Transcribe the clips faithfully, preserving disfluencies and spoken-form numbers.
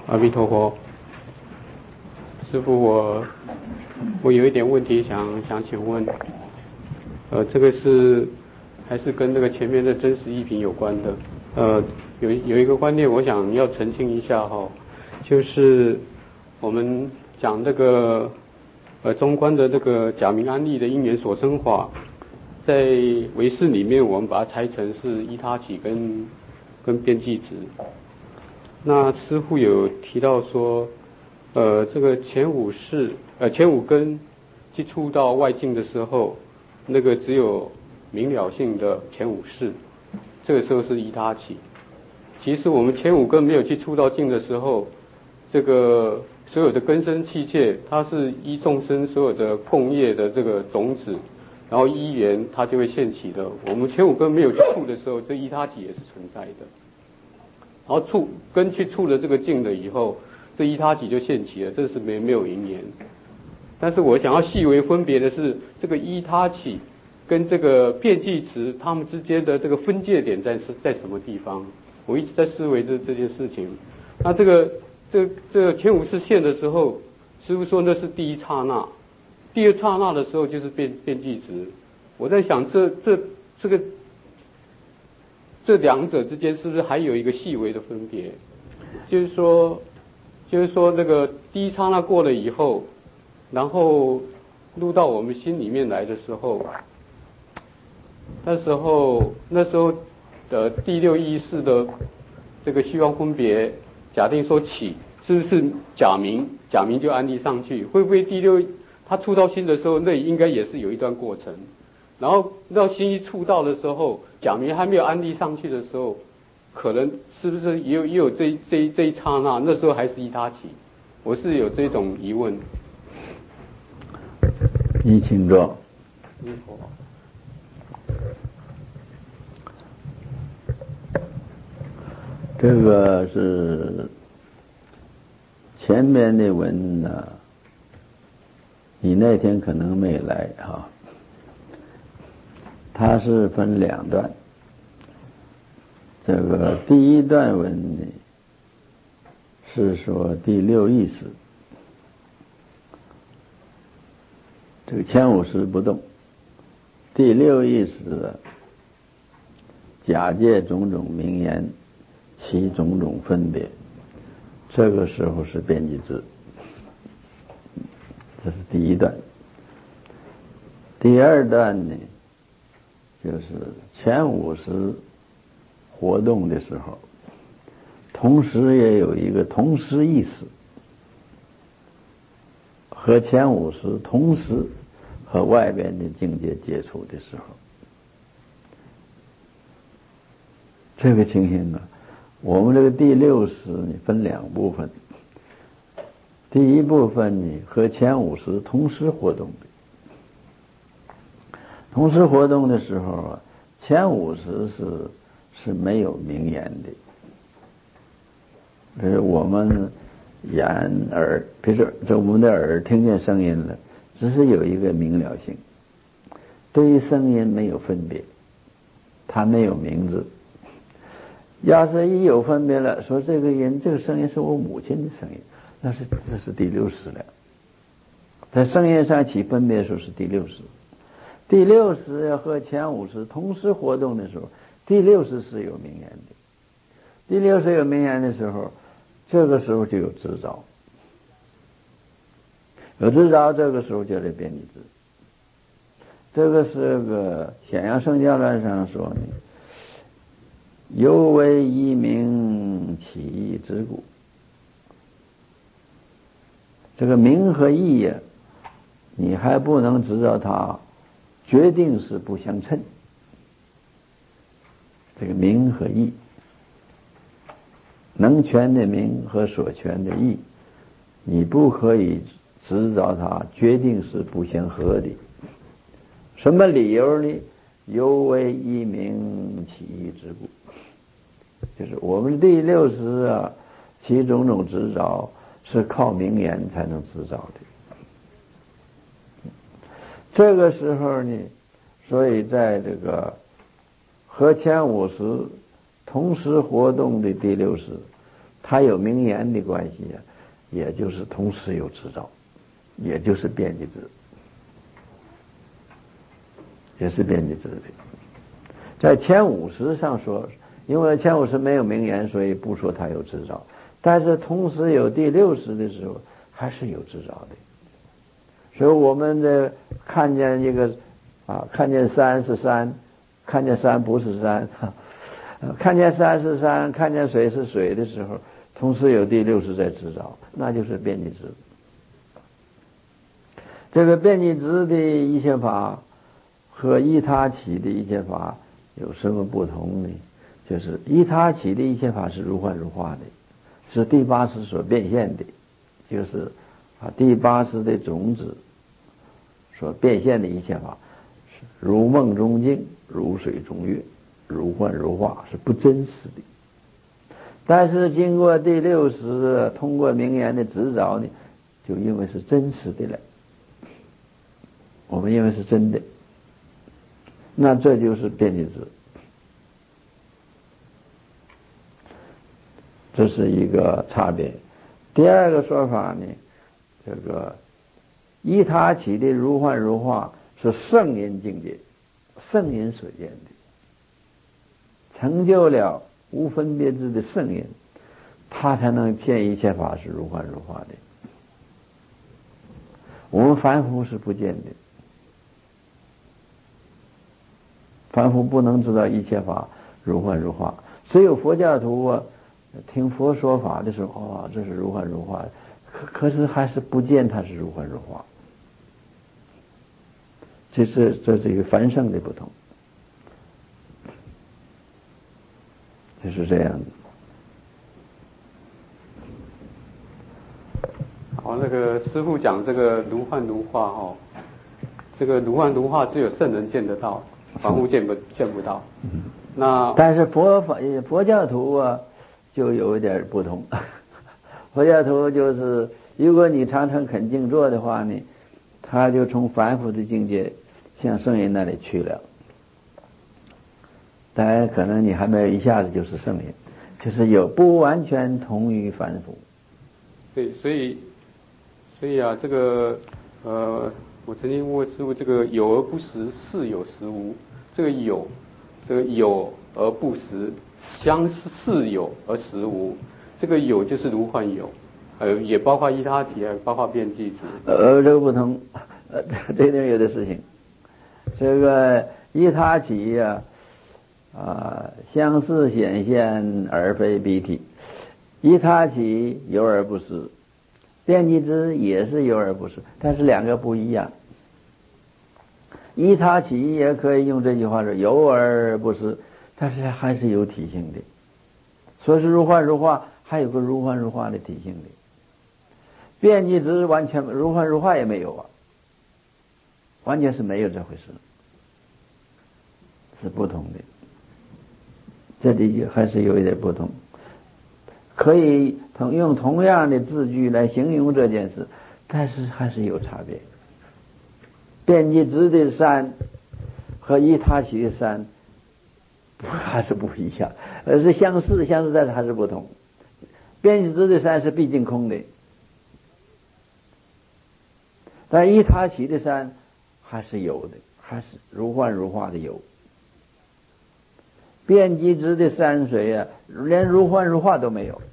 阿弥陀佛，师父，我我有一点问题想想请问，呃，这个是还是跟那个前面的真实义品有关的？呃，有有一个观念，我想要澄清一下哈，就是我们讲这个呃中观的这个假名安立的因缘所生法，在唯识里面，我们把它拆成是依他起跟跟边际值。那师父有提到说，呃，这个前五识，呃，前五根接触到外境的时候，那个只有明了性的前五识，这个时候是依他起。其实我们前五根没有去触到境的时候，这个所有的根生器械，它是依众生所有的共业的这个种子，然后依缘它就会现起的。我们前五根没有去触的时候，这依他起也是存在的。然后触根去触了这个境了以后，这依他起就现起了，这是没没有因缘。但是我想要细微分别的是，这个依他起跟这个遍计值它们之间的这个分界点在在什么地方？我一直在思维这这件事情。那这个这这个前五识现的时候，师父说那是第一刹那，第二刹那的时候就是遍遍计值。我在想这这这个。这两者之间是不是还有一个细微的分别？就是说，就是说那个第一刹那过了以后，然后入到我们心里面来的时候，那时候那时候的第六意识的这个虚妄分别，假定说起，是不是假名假名就安立上去？会不会第六他触到心的时候，那应该也是有一段过程？然后到心一触到的时候，假名还没有安立上去的时候，可能是不是也有也有这这这一刹那，那时候还是依他起？我是有这种疑问。 你请坐。 嗯，好。 这个是前面的文呢，你那天可能没来啊。它是分两段，这个第一段文呢是说第六意识，这个前五识不动，第六意识假借种种名言，其种种分别，这个时候是遍计值，这是第一段。第二段呢，就是前五识活动的时候，同时也有一个同时意识和前五识同时和外边的境界接触的时候，这个情形啊，我们这个第六识呢分两部分，第一部分呢和前五识同时活动的。同时活动的时候啊，前五识是是没有名言的，比如我们眼耳，比如说这我们的耳听见声音了，只是有一个明了性，对于声音没有分别，它没有名字。要是一有分别了，说这个人这个声音是我母亲的声音，那是这是第六识了，在声音上起分别的时候是第六识。第六识和前五识同时活动的时候，第六识是有名言的。第六识有名言的时候，这个时候就有执着，有执着，这个时候叫做遍计值。这个是个显扬圣教论上说呢，犹为一名起义之故。这个名和义呀，你还不能知道它决定是不相称，这个名和义，能全的名和所全的义，你不可以知道它决定是不相合的。什么理由呢？犹为一名起义之故，就是我们第六识啊，其种种执着是靠名言才能执着的。这个时候呢，所以在这个和前五识同时活动的第六识， 它有名言的关系啊，也就是同时有执照，也就是变即知，也是变即知的。在前五十上说，因为前五十没有名言，所以不说它有执照，但是同时有第六识的时候，还是有执照的。所以我们的看见一个啊，看见山是山，看见山不是山，看见山是山，看见水是水的时候，同时有第六识在执照，那就是变即知。这个变即知的一切法和依他起的一切法有什么不同呢？就是依他起的一切法是如幻如化的，是第八识所变现的，就是啊第八识的种子所变现的一切法，是如梦中境，如水中月，如幻如化，是不真实的。但是经过第六识通过名言的执照呢，就因为是真实的了，我们认为是真的，那这就是变即知。这是一个差别。第二个说法呢，这个依他起的如幻如化是圣因境界，圣因所见的，成就了无分别智的圣因，他才能见一切法是如幻如化的。我们凡夫是不见的，凡夫不能知道一切法如幻如化，只有佛教徒啊听佛说法的时候，哦，这是如幻如化，可可是还是不见它是如幻如化。这是这是一个凡圣的不同，就是这样的。 好，那个师父讲这个如幻如化哦，这个如幻如化只有圣人见得到，凡夫见不见不到。嗯，那但是佛法佛教徒啊，就有一点不同。佛教徒就是，如果你常常肯静坐的话呢，他就从凡夫的境界向圣人那里去了。当然，可能你还没有一下子就是圣人，就是有不完全同于凡夫。 对，所以，所以啊，这个呃，我曾经问过师父，这个有而不实，是有实无。这个有，这个有而不实，相似有而实无。这个有就是如幻有，呃，也包括依他起，包括变即知。 呃，这个不同，呃，这点有的事情。这个依他起呀、啊，啊，相似显现而非彼体。依他起有而不实，变即知也是有而不实，但是两个不一样。依他起也可以用这句话说有而不实，但是还是有体性的。说是如幻如化，还有个如幻如化的体性的。变即知完全如幻如化也没有啊，完全是没有这回事，是不同的。这里还是有一点不同，可以同用同样的字句来形容这件事，但是还是有差别。变即知的山和依他起的山还是不一样，而是相似，相似但是还是不同。变即知的山是毕竟空的，但依他起的山还是有的，还是如幻如化的有。变即知的山水啊，连如幻如化都没有，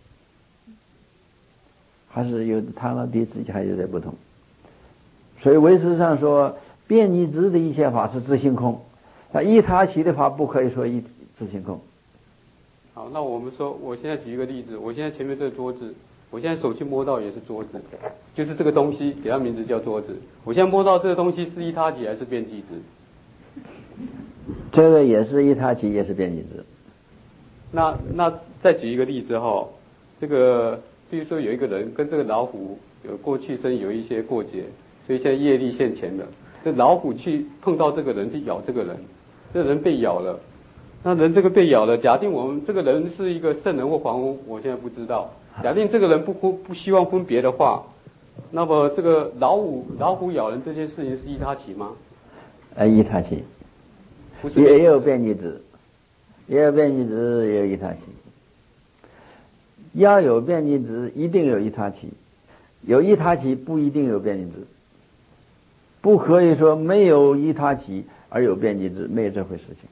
还是有他们彼此还有点不同。所以唯识上说，变即知的一切法是自性空，那依他起的法不可以说一自性空。 好，那我们说，我现在举一个例子，我现在前面这个桌子，我现在手去摸到也是桌子，就是这个东西，给它名字叫桌子。我现在摸到这个东西是依他起还是变即知？ 这个也是依他起，也是变即知。 那那再举一个例子哈，这个比如说有一个人跟这个老虎有过去生有一些过节，所以现在业力现前了，这老虎去碰到这个人去咬这个人，这个人被咬了。那人这个被咬了，假定我们这个人是一个圣人或凡夫，我现在不知道。假定这个人不不不希望分别的话，那么这个老虎老虎咬人这件事情是依他起吗？ 呃，依他起， 不是也有变即知，也有变即知，也有依他起。 要有边际值，一定有一他起，有一他起不一定有边际值，不可以说没有一他起而有边际值，没有这回事情。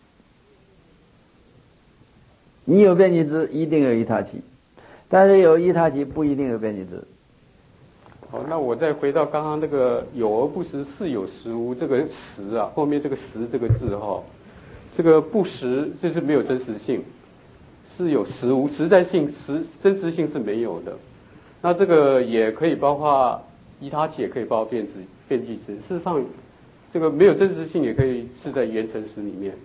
你有边际值，一定有一他起，但是有一他起不一定有边际值。 好，那我再回到刚刚那个有而不实，是有实无这个实啊，后面这个实这个字哈、哦，这个不实就是没有真实性，是有实无，实在性实真实性是没有的。那这个也可以包括依他起，也可以包括变质变际值。事实上，这个没有真实性也可以是在原诚实里面。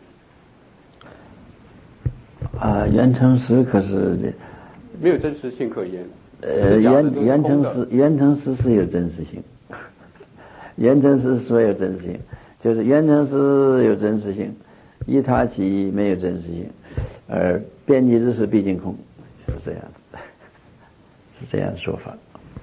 啊，原诚实可是没有真实性可言。 呃，原原诚实原诚实是有真实性，原诚实说有真实性，就是原诚实有真实性，依他起没有真实性，而边际值是毕竟空，是这样子，是这样的说法。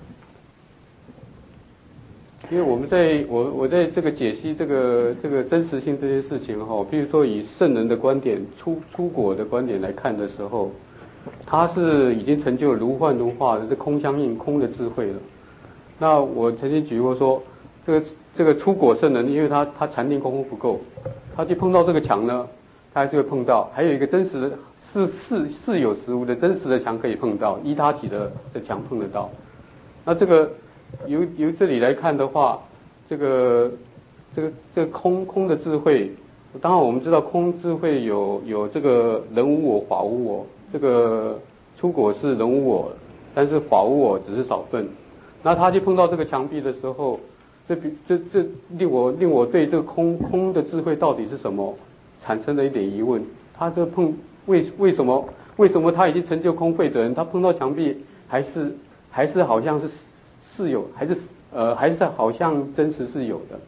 因为我们在我我在这个解析这个这个真实性这件事情哈，比如说以圣人的观点出出果的观点来看的时候，他是已经成就如幻如化的这空相应空的智慧了。那我曾经举过说，这个这个出果圣人，因为他他禅定功夫不够，他去碰到这个墙呢，他还是会碰到。还有一个真实的是是是有实物的真实的墙可以碰到，依他起的的墙碰得到。那这个由由这里来看的话，这个这个这个空空的智慧，当然我们知道空智慧有有这个人无我法无我，这个出果是人无我，但是法无我只是少分。那他去碰到这个墙壁的时候，这比这这令我令我对这个空空的智慧到底是什么产生了一点疑问。他这碰为为什么为什么他已经成就空慧的人，他碰到墙壁还是还是好像是是有，还是呃还是好像真实是有的。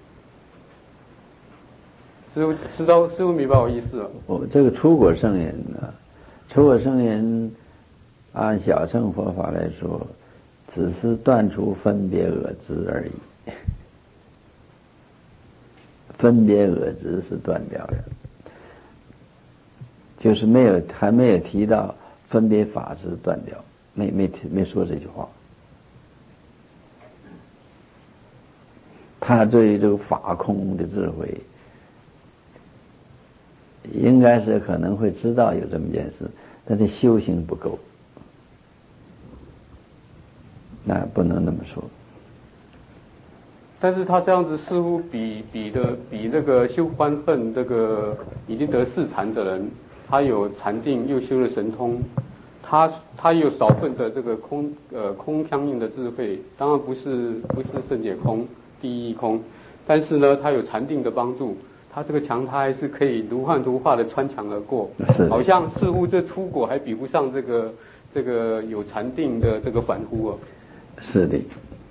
师傅知道师傅明白我意思了。 我这个出果圣人呢，出果圣人按小乘佛法来说，只是断除分别我执而已，分别我执是断掉了，就是没有还没有提到分别法执断掉，没没提没说这句话。他对于这个法空的智慧，应该是可能会知道有这么件事，但是修行不够，那不能那么说。 但是他这样子似乎比比的比那个修欢恨这个已经得四禅的人，他有禅定又修了神通，他他有少分的这个空呃空相应的智慧，当然不是不是圣解空第一空，但是呢他有禅定的帮助，他这个墙他还是可以如幻如化的穿墙而过，好像似乎这出果还比不上这个这个有禅定的这个凡夫啊。 是的。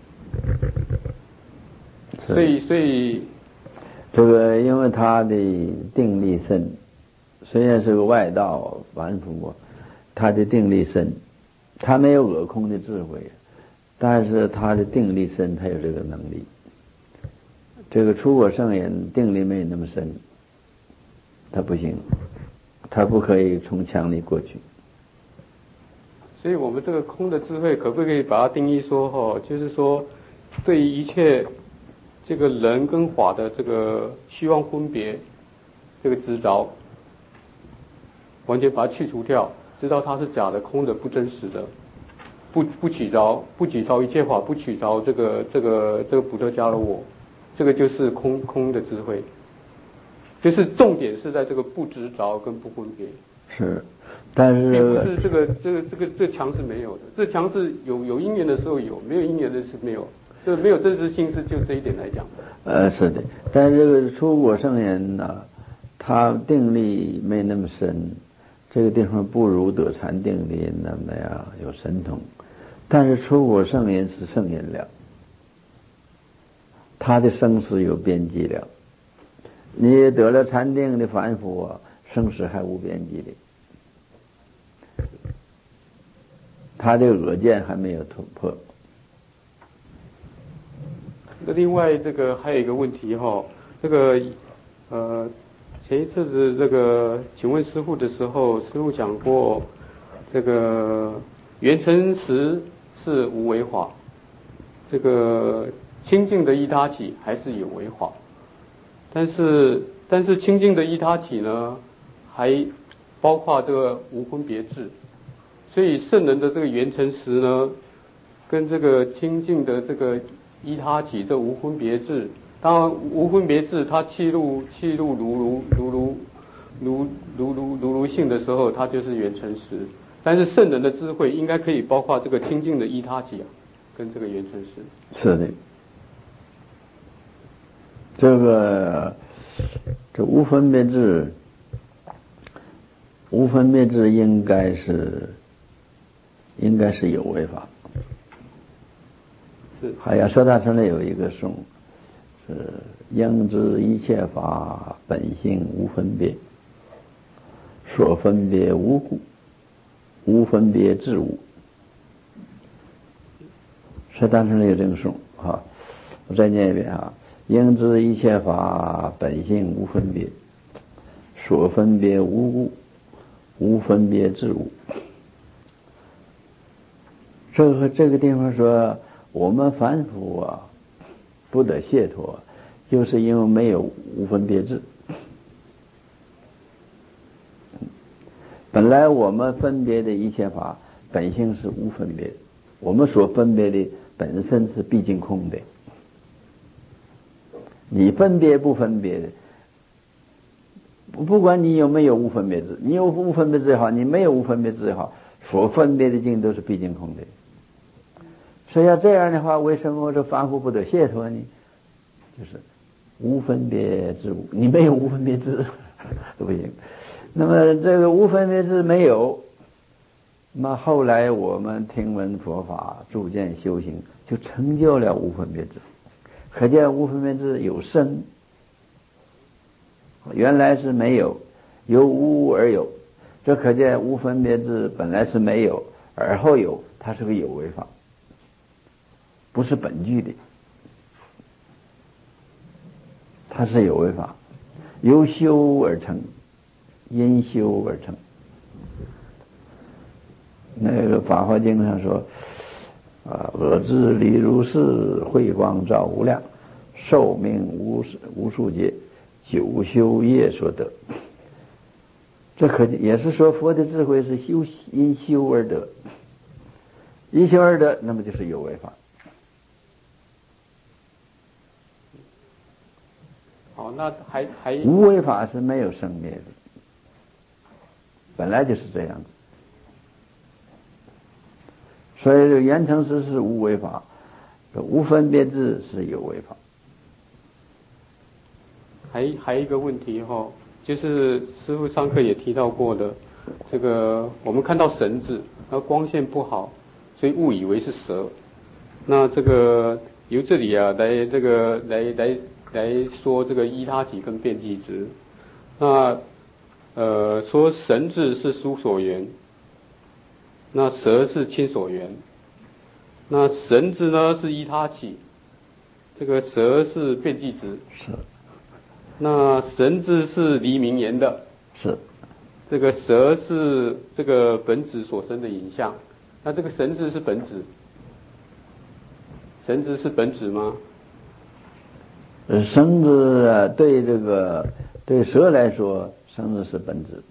所以，所以这个因为他的定力深，虽然是个外道凡夫，他的定力深，他没有我空的智慧，但是他的定力深，他有这个能力。这个出果圣人定力没有那么深，他不行，他不可以从墙里过去。 所以我们这个空的智慧，可不可以把它定义说，哈，就是说，对于一切这个人跟法的这个虚妄分别，这个执着，完全把它去除掉，知道它是假的、空的、不真实的，不不取着，不取着一切法，不取着这个这个这个补特伽罗我，这个就是空空的智慧，就是重点是在这个不执着跟不分别。 是。但是并不是这个这个这个这墙是没有的，这墙是有有因缘的时候有，没有因缘的是没有，这没有真实性是就这一点来讲。 呃，是的，但是这个出果圣人呢，他定力没那么深，这个地方不如得禅定的人那么样有神通，但是出果圣人是圣人了，他的生死有边际了，你得了禅定的凡夫啊，生死还无边际的。他的恶见还没有突破。 那另外这个还有一个问题哈，这个呃前一阵子这个请问师父的时候，师父讲过这个缘成实是无为法，这个清净的依他起还是有为法。但是但是清净的依他起呢，还包括这个无分别智，所以圣人的这个缘成实呢，跟这个清净的这个依他起这无分别智，当然无分别智它契入契入如如如如如如如如如性的时候，它就是缘成实。但是圣人的智慧应该可以包括这个清净的依他起啊，跟这个缘成实。 是的，这个这无分别智，无分别智应该是应该是有为法。 是。 还有说大乘里有一个颂，是应知一切法本性无分别，所分别无故，无分别自无。说大乘里有这个颂啊，我再念一遍啊。应知一切法本性无分别，所分别无故，无分别自无。这个这个地方说，我们凡夫啊，不得解脱，就是因为没有无分别智。本来我们分别的一切法本性是无分别，我们所分别的本身是毕竟空的。你分别不分别的，不管你有没有无分别智，你有无分别智也好，你没有无分别智也好，所分别的境都是毕竟空的。所以要这样的话，为什么这凡夫不得解脱呢？就是无分别智无，你没有无分别智都不行。那么这个无分别智没有，那后来我们听闻佛法，逐渐修行，就成就了无分别智。可见无分别智有生，原来是没有，由无而有。这可见无分别智本来是没有，而后有，它是个有为法，不是本具的，它是有为法，由修而成，因修而成。那个《法华经》上说啊，我自离如是，慧光照无量，寿命无无数劫，久修业所得。这可也是说佛的智慧是修因修而得，因修而得，那么就是有为法。 好，那还还无为法是没有生灭的，本来就是这样子。所以缘成实是无为法，无分别智是有为法。 还还一个问题哈，就是师父上课也提到过的，这个我们看到绳子，那光线不好，所以误以为是蛇。那这个由这里啊来这个来来来说这个依他起跟遍计执。那呃说绳子是疏所缘，那蛇是亲所缘，那绳子呢是依他起，这个蛇是遍计执。 是。 那绳子是离名言的。 是。 这个蛇是这个本质所生的影像。那这个绳子是本质，绳子是本质吗？ 绳子啊，对这个对蛇来说，绳子是本质。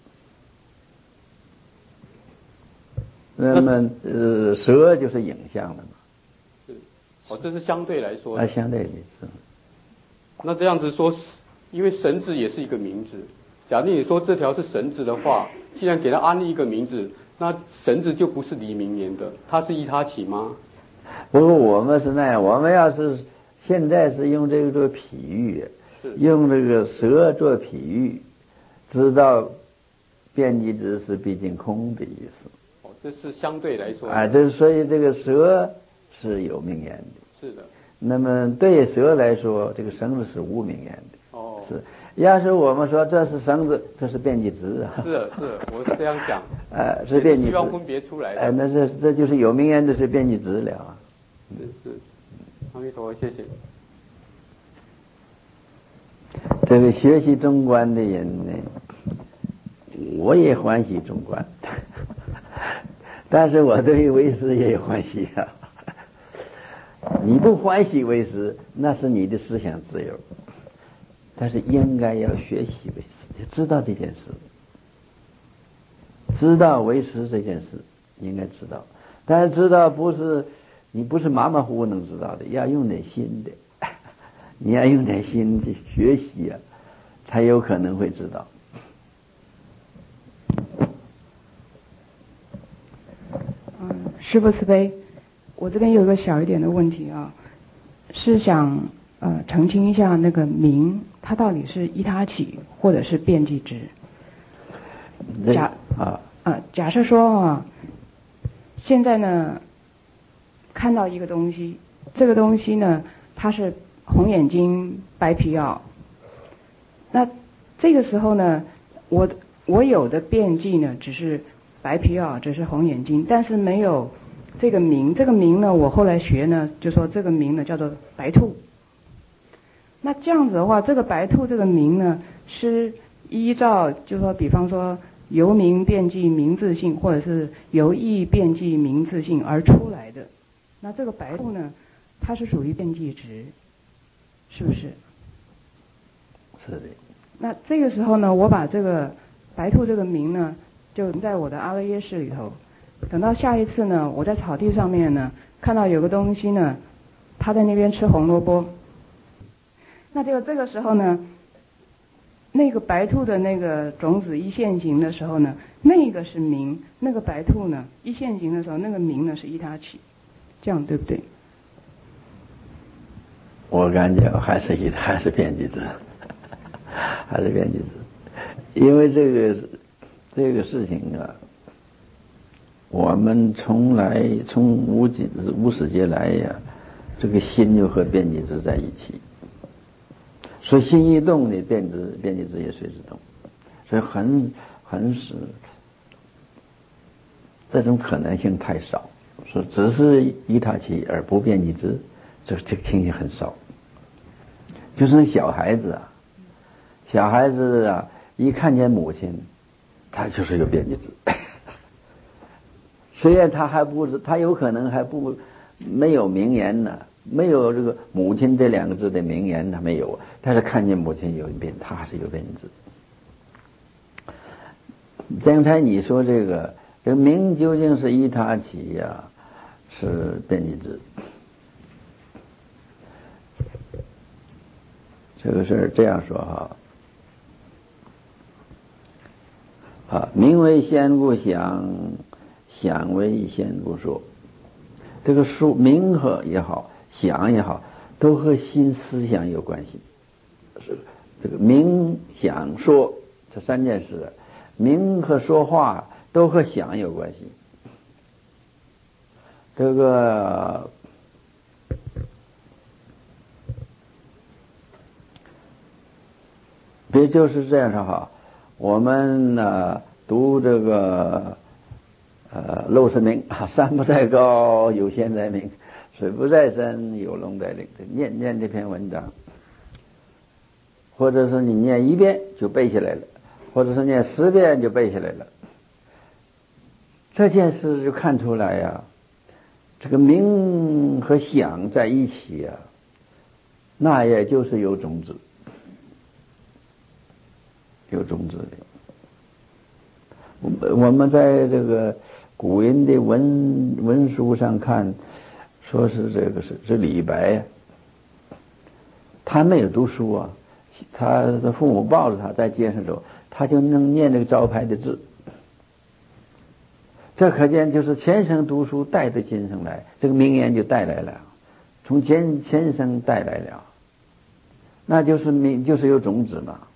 那么呃，蛇就是影像了嘛。 是。哦，这是相对来说的。 啊，相对的是。 那这样子说，因为绳子也是一个名字。假定你说这条是绳子的话，既然给它安立一个名字，那绳子就不是离名言的，它是依他起吗？ 不过我们是那样，我们要是现在是用这个做譬喻，用这个蛇做譬喻，知道遍计执是毕竟空的意思。 哦，这是相对来说。 啊，这所以这个蛇是有名言的。 是的。 那么对蛇来说，这个绳子是无名言的。 哦。 是。要是我们说这是绳子，这是遍计执啊。 是的，是的，我是这样想。 啊，是遍计执。 希望分别出来的。 哎，那这这就是有名言的是遍计执了啊。 是是。阿弥陀佛，谢谢。 这个学习中观的人呢，我也欢喜中观， 但是我对为师也有欢喜啊。你不欢喜为师，那是你的思想自由。但是应该要学习为师，要知道这件事，知道为师这件事应该知道。但是知道不是你不是马马虎虎能知道的，要用点心的，你要用点心去学习啊，才有可能会知道。 嗯，师父慈悲，我这边有一个小一点的问题啊，是想呃澄清一下那个名，它到底是依他起或者是遍计值？假啊啊，假设说啊，现在呢看到一个东西，这个东西呢它是红眼睛白皮袄，那这个时候呢，我我有的遍计呢只是白皮袄，只是红眼睛，但是没有这个名。这个名呢，我后来学呢，就说这个名呢叫做白兔。那这样子的话，这个白兔这个名呢，是依照就说，比方说由名遍计名自性，或者是由意遍计名自性而出来的。那这个白兔呢，它是属于遍计值，是不是？ 是的。 那这个时候呢，我把这个白兔这个名呢，就在我的阿赖耶识里头。等到下一次呢，我在草地上面呢，看到有个东西呢，它在那边吃红萝卜。那就这个时候呢，那个白兔的那个种子一现行的时候呢，那个是名，那个白兔呢一现行的时候，那个名呢是依他起，这样对不对？ 我感觉还是依还是遍计值，还是遍计值，因为这个这个事情啊，我们从来从无几无始劫来呀，这个心就和遍计值在一起。所以心一动呢，遍计遍计值也随之动，所以很很少，这种可能性太少。说只是依他起而不遍计值，这这个情形很少。就是那小孩子啊，小孩子啊，一看见母亲，他就是有遍计值。虽然他还不知，他有可能还不没有名言呢。没有这个母亲这两个字的名言他没有，但是看见母亲有一遍，他还是有遍计值。刚才你说这个这个名究竟是依他起呀，是遍计值？这个事儿这样说哈，啊，名为先故想，想为先故说。这个说名和也好，想也好，都和心思想有关系。是这个名想说这三件事，名和说话都和想有关系。这个别就是这样说哈，我们呢读这个呃陋室铭啊，山不在高，有仙在明。水不在深，有龙在岭。念念这篇文章，或者是你念一遍就背下来了，或者是念十遍就背下来了。这件事就看出来呀、啊，这个名和想在一起呀、啊，那也就是有种子，有种子的。我们在这个古人的文文书上看。说是这个是是李白，他没有读书啊，他的父母抱着他在街上走，他就能念这个招牌的字。这可见就是前生读书带着今生来，这个名言就带来了，从前前生带来了，那就是名就是有种子嘛，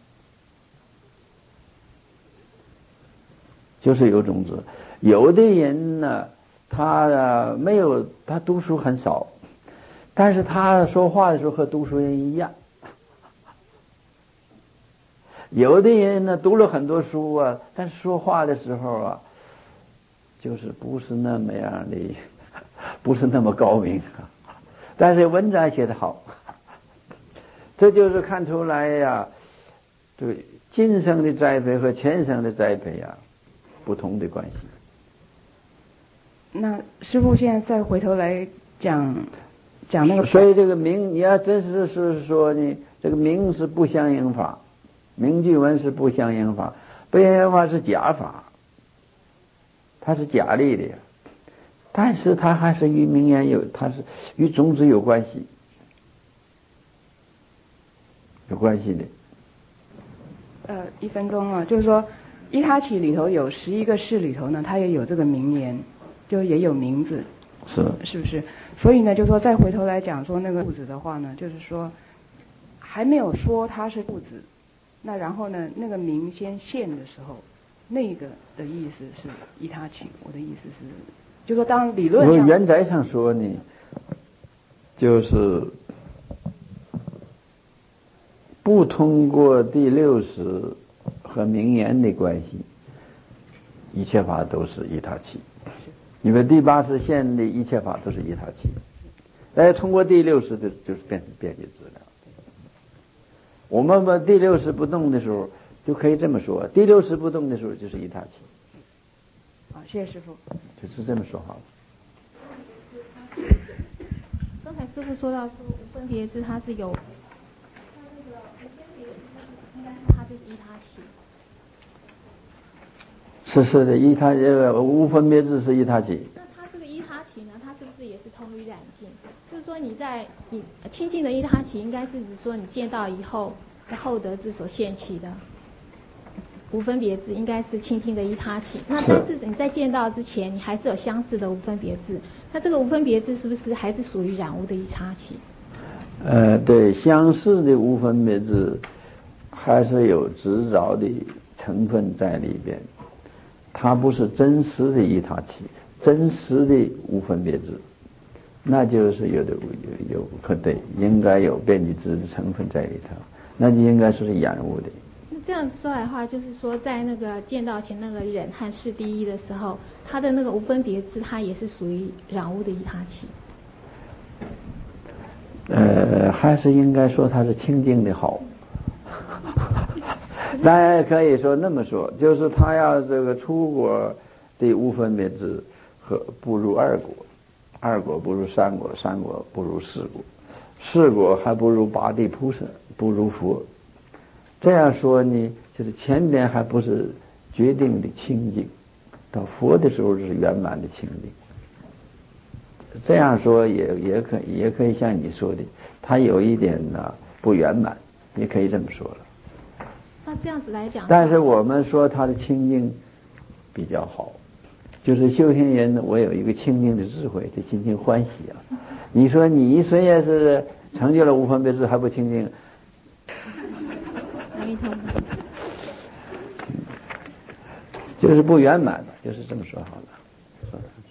就是有种子。有的人呢。他没有，他读书很少，但是他说话的时候和读书人一样。有的人呢读了很多书啊，但是说话的时候啊，就是不是那么样的，不是那么高明，但是文章写得好。这就是看出来呀，这个今生的栽培和前生的栽培呀，不同的关系。 那师父现在再回头来讲讲那个， 所以这个名你要真是是说呢，这个名是不相应法，名句文是不相应法，不相应法是假法，它是假立的，但是它还是与名言有，它是与种子有关系，有关系的。 呃，一分钟啊，就是说伊他起里头有十一个事里头呢，它也有这个名言，就也有名字， 是是不是？所以呢，就说再回头来讲说那个父子的话呢，就是说还没有说他是父子，那然后呢，那个名先现的时候，那个的意思是伊他起。我的意思是，就说当理论上， 原则上说呢，就是不通过第六识和名言的关系，一切法都是依他起。因为第八识现的一切法都是依他起，哎，通过第六识就就是变成变解质了。我们把第六识不动的时候，就可以这么说：第六识不动的时候就是依他起。 好，谢谢师父。 就是这么说好了。 刚才师父说到说无分别智，它是有，它那个无分别智应该说它就是依他起。 是是的，依他这个无分别智是依他起。 那它这个依他起呢，它是不是也是通于染净？就是说你在你清净的依他起，应该是指说你见到以后的后得智所现起的无分别智，应该是清净的依他起。那但是你在见到之前，你还是有相似的无分别智。那这个无分别智是不是还是属于染污的依他起？ 呃，对，相似的无分别智还是有执着的成分在里边。它不是真实的依他起，真实的无分别智，那就是有的有有可对，应该有变异智的成分在里头，那就应该说是染污的。 那这样说来的话，就是说在那个见到前那个忍和事第一的时候，它的那个无分别智，它也是属于染污的依他起。 呃，还是应该说它是清净的好。当然可以说那么说，就是他要这个出果的无分别智和不如二果，二果不如三果，三果不如四果，四果还不如八地菩萨，不如佛。这样说呢，就是前边还不是决定的清净，到佛的时候是圆满的清净。这样说也也可以也可以像你说的，它有一点呢不圆满，也可以这么说了。 那这样子来讲， 但是我们说他的清净比较好，就是修行人呢，我有一个清净的智慧，这心情欢喜啊。你说你虽然是成就了无分别智，还不清净， 阿弥陀佛， 就是不圆满，就是这么说好了。说的